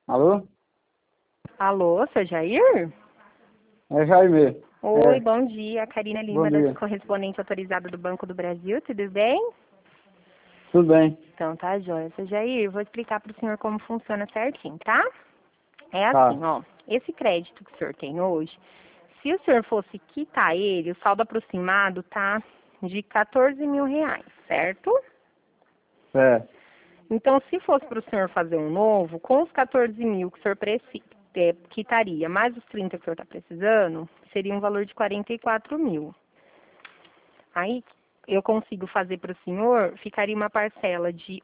Alô? Alô, seu Jair? É Jaime. Oi, bom dia. Karina Bom Lima, dia. da correspondente autorizada do Banco do Brasil, tudo bem? Tudo bem? Então tá jóia. Seu Jair, vou explicar para o senhor como funciona certinho, tá? É Tá. assim, ó, esse crédito que o senhor tem hoje, se o senhor fosse quitar ele, o saldo aproximado tá de 14 mil reais, certo? É. Então, se fosse para o senhor fazer um novo, com os 14 mil que o senhor quitaria, mais os 30 que o senhor está precisando, seria um valor de 44 mil. Aí, eu consigo fazer para o senhor, ficaria uma parcela de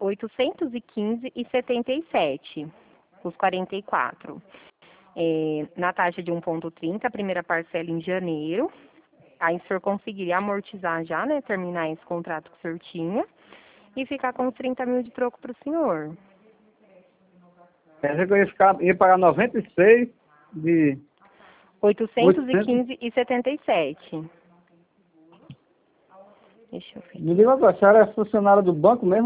815,77, os 44. Na taxa de 1,30, a primeira parcela em janeiro. Aí o senhor conseguiria amortizar já, né, terminar esse contrato que o senhor tinha, e ficar com os 30 mil de troco para o senhor. Quer dizer que eu ia pagar 96 de 800. 815,77. Deixa eu ver. Me diga uma coisa, a senhora é funcionária do banco mesmo?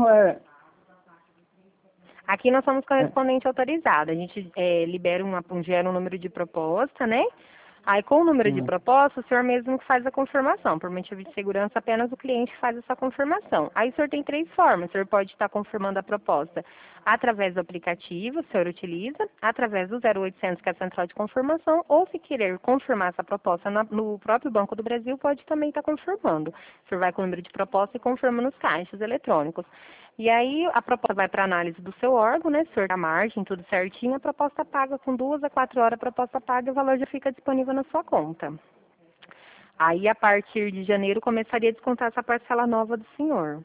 Aqui nós somos correspondente autorizado. A gente gera um número de proposta, né? Aí, com o número de proposta, o senhor mesmo que faz a confirmação. Por motivo de segurança, apenas o cliente faz essa confirmação. Aí, o senhor tem 3 formas. O senhor pode estar confirmando a proposta através do aplicativo, o senhor utiliza, através do 0800, que é a central de confirmação, ou se querer confirmar essa proposta no próprio Banco do Brasil, pode também estar confirmando. O senhor vai com o número de proposta e confirma nos caixas eletrônicos. E aí, a proposta vai para análise do seu órgão, né? O senhor dá margem, tudo certinho, a proposta paga com 2 a 4 horas, a proposta paga e o valor já fica disponível na sua conta. Aí, a partir de janeiro, começaria a descontar essa parcela nova do senhor.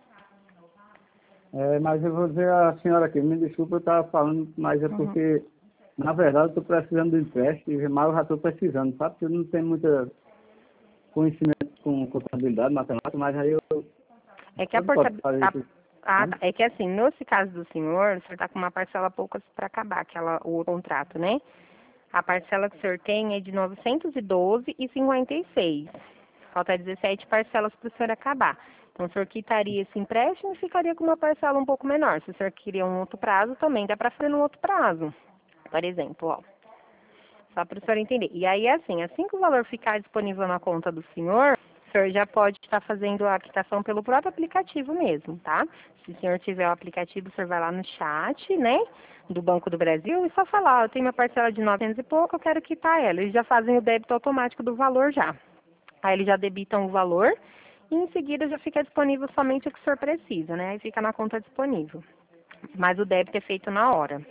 Mas eu vou dizer à senhora aqui, me desculpa, eu estava falando, mas é porque, na verdade, eu estou precisando de empréstimo, mas eu já estou precisando, sabe? Porque eu não tenho muito conhecimento com contabilidade, matemática, mas aí eu É que a posso fazer isso. é que assim, nesse caso do senhor, o senhor está com uma parcela poucas para acabar, o contrato, né? A parcela que o senhor tem é de 912,56. Falta 17 parcelas para o senhor acabar. Então, o senhor quitaria esse empréstimo e ficaria com uma parcela um pouco menor. Se o senhor queria um outro prazo, também dá para fazer num outro prazo. Por exemplo, ó. Só para o senhor entender. E aí, assim que o valor ficar disponível na conta do senhor, o senhor já pode estar fazendo a quitação pelo próprio aplicativo mesmo, tá? Se o senhor tiver o aplicativo, o senhor vai lá no chat, né, do Banco do Brasil e só falar, ó, eu tenho uma parcela de 900 e pouco, eu quero quitar ela. Eles já fazem o débito automático do valor já. Aí eles já debitam o valor e em seguida já fica disponível somente o que o senhor precisa, né? Aí fica na conta disponível. Mas o débito é feito na hora.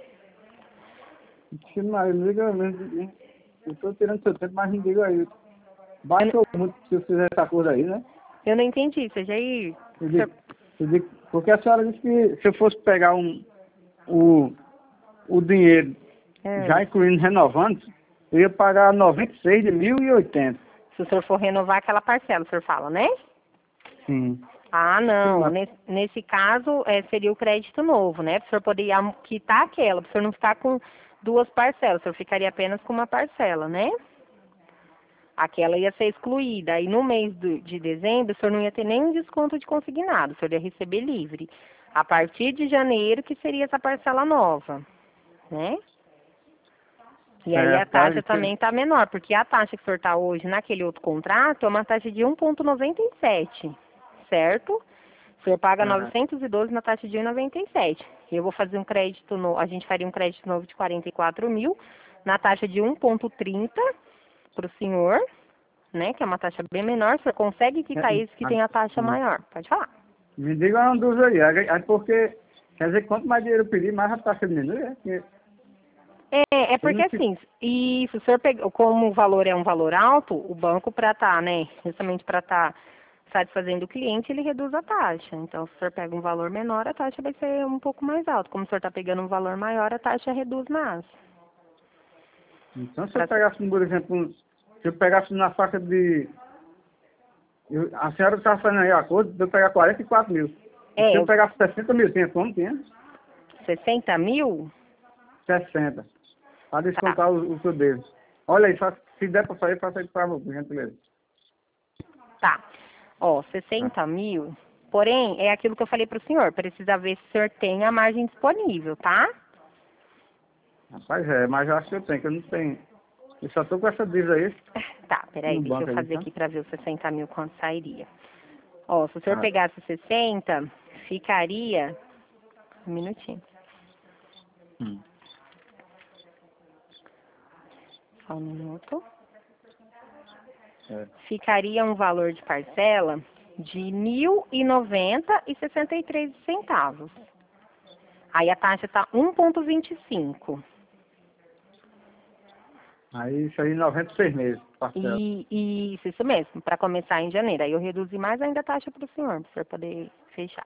Mas me diga, eu estou tirando seu tempo, mas me diga aí. Baixou muito se eu fizer essa coisa aí, né? Eu não entendi, seja aí. Eu digo, porque a senhora disse que se eu fosse pegar o dinheiro, já incluindo renovando, eu ia pagar 96 de 1.080. Se o senhor for renovar aquela parcela, o senhor fala, né? Sim. Ah, não. Sim, Nesse caso, seria o crédito novo, né? Para o senhor poder quitar aquela, para o senhor não ficar com 2 parcelas, o senhor ficaria apenas com uma parcela, né? Aquela ia ser excluída. Aí no mês de dezembro, o senhor não ia ter nenhum desconto de consignado, o senhor ia receber livre. A partir de janeiro, que seria essa parcela nova, né? E aí a taxa também está menor, porque a taxa que o senhor está hoje naquele outro contrato é uma taxa de 1,97, certo? O senhor paga 912 na taxa de 1,97. Eu vou fazer um crédito novo, a gente faria um crédito novo de 44 mil na taxa de 1,30 para o senhor, né? Que é uma taxa bem menor. O senhor consegue quitar esse que tem a taxa maior? Pode falar. Me diga uma dúvida aí. Aí porque, quer dizer, quanto mais dinheiro eu pedir, mais a taxa diminui, é? É porque assim, e se o senhor pega, como o valor é um valor alto, o banco para estar, né, justamente para estar satisfazendo o cliente, ele reduz a taxa. Então, se o senhor pega um valor menor, a taxa vai ser um pouco mais alta. Como o senhor está pegando um valor maior, a taxa reduz mais. Então, se eu pegasse, por exemplo, se eu pegasse na faixa de... a senhora está fazendo aí a acordo de eu pegar 44 mil. Se eu pegasse 60 mil, tinha como? Tinha? 60 mil? 60. Para descontar o seu dedo. Olha aí, se der para sair, faça aí para você, por gentileza. Tá. Ó, 60 mil. Porém, é aquilo que eu falei para o senhor. Precisa ver se o senhor tem a margem disponível, tá? Rapaz, mas eu acho que eu tenho, que eu não tenho. Eu só tô com essa dívida aí. Tá, peraí, No deixa banco eu ali, fazer tá? aqui pra ver os 60 mil quanto sairia. Ó, se o senhor Ah, pegasse 60, ficaria... Um minutinho. hum. Só um minuto. É. Ficaria um valor de parcela de R$ 1.090,63. Aí a taxa está 1,25. Aí isso aí 96 meses, parcela. E isso mesmo, para começar em janeiro. Aí eu reduzi mais ainda a taxa para o senhor poder fechar.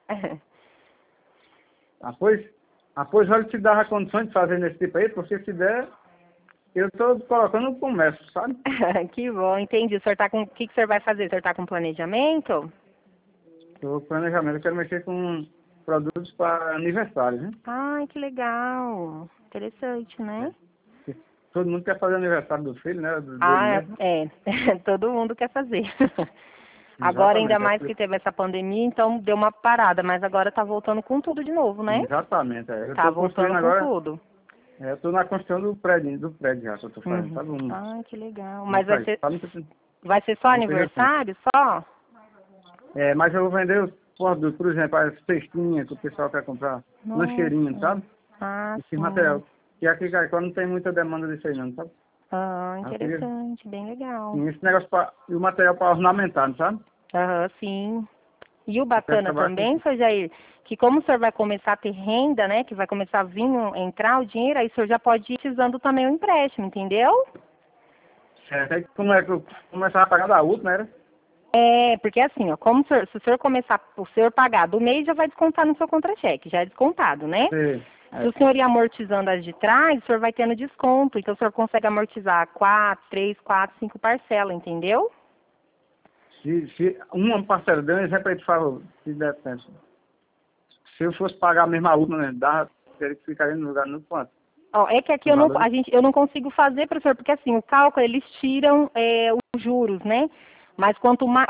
Após eu te dar a condição de fazer nesse tipo aí, porque se der, eu tô colocando no comércio, sabe? Que bom, entendi. O senhor tá com, o que o senhor vai fazer? O senhor está com planejamento? O planejamento, eu quero mexer com produtos para aniversário, né? Ai, que legal. Interessante, né? Porque todo mundo quer fazer aniversário do filho, né? Dele Ah, mesmo. é. Todo mundo quer fazer. Agora, ainda Exatamente. mais que teve essa pandemia, então deu uma parada, mas agora tá voltando com tudo de novo, né? Exatamente. Eu Tá estou construindo voltando com agora, tudo. eu estou na construção do prédio já que eu estou fazendo, Uhum. sabe? Ah, que legal. Uma Mas saída, sabe? vai ser só Uma coisa assim. aniversário, só? Mas eu vou vender os produtos, por exemplo, as cestinhas que o pessoal quer comprar, lancheirinho, Nossa. sabe? Ah, Esse sim. material. E aqui em Caicó não tem muita demanda disso aí não, sabe? Ah, Eu queria, interessante, bem legal. sim, esse negócio e o material para ornamentar, não sabe? Aham, sim. E o Eu quero bacana trabalhar com também, isso. seu Jair, que como o senhor vai começar a ter renda, né, que vai começar a vir, entrar o dinheiro, aí o senhor já pode ir utilizando também o empréstimo, entendeu? Certo. Aí como é que eu começava a pagar da última, era? É, porque assim, ó, como se o senhor começar, o senhor pagar do mês, já vai descontar no seu contra-cheque, já é descontado, né? Sim. Se o senhor ir amortizando as de trás, o senhor vai tendo desconto, então o senhor consegue amortizar 4, 3, 4, 5 parcelas, entendeu? Se uma parcela, deu um exemplo aí, por favor, se der tempo. Se eu fosse pagar a mesma última, né, teria que ficar no lugar no quanto? Ó, é que aqui No valor? eu não consigo fazer, professor, porque assim, o cálculo, eles tiram os juros, né? Mas quanto mais,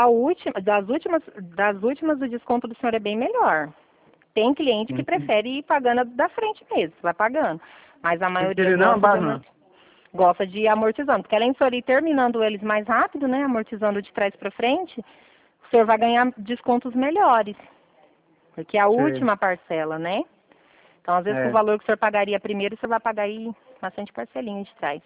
das últimas, o desconto do senhor é bem melhor. Tem cliente que Uhum. prefere ir pagando da frente mesmo, vai pagando. Mas a Você maioria queria não, base não. gosta de ir amortizando. Porque além de o senhor ir terminando eles mais rápido, né? Amortizando de trás para frente, o senhor vai ganhar descontos melhores. Porque é a Sim. última parcela, né? Então, às vezes, com o É. valor que o senhor pagaria primeiro, você vai pagar aí bastante parcelinha de trás.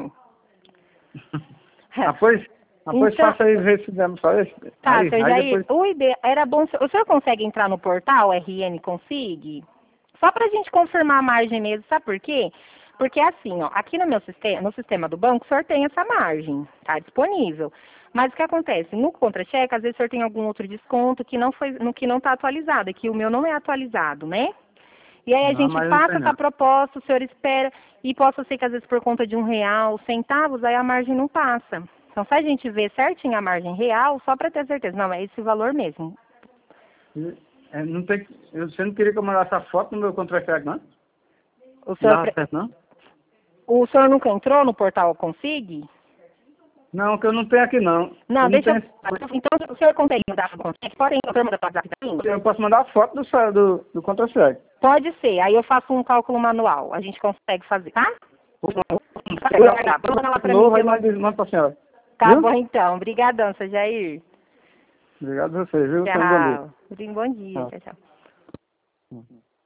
Após Então, faça aí, ver se demos só isso. tá, Aí, seu aí Jair, depois. era bom, o senhor consegue entrar no portal RN Consig? Só para a gente confirmar a margem mesmo, sabe por quê? Porque assim, ó, aqui no meu sistema, no sistema do banco, o senhor tem essa margem, tá disponível. Mas o que acontece? No contra-cheque, às vezes o senhor tem algum outro desconto que não foi, no que não está atualizado, é que o meu não é atualizado, né? E aí a Não, gente mas não passa tem essa não. proposta, o senhor espera, e possa ser que às vezes por conta de R$ 1,00, aí a margem não passa. Então, se a gente vê certinho a margem real, só para ter certeza, não, é esse valor mesmo. Não tem, você não queria que eu mandasse a foto no meu contra-cheque, não? O Não senhor, dava certo, não? o senhor nunca entrou no portal Consig? Não, que eu não tenho aqui, não. Não, Eu não deixa eu... tenho. Então, o senhor consegue mudar o contato? Pode ir, o senhor manda para o WhatsApp pra mim? Eu posso mandar a foto do contra-cheque. Pode ser, aí eu faço um cálculo manual, a gente consegue fazer, tá? Manda lá para mim. Novo, aí manda pra senhora. Tá Viu? bom, então. Obrigadão, seu Jair. Obrigado a você, viu? Tenha um bom dia. Tchau. Bom dia, Tchau. tchau, tchau.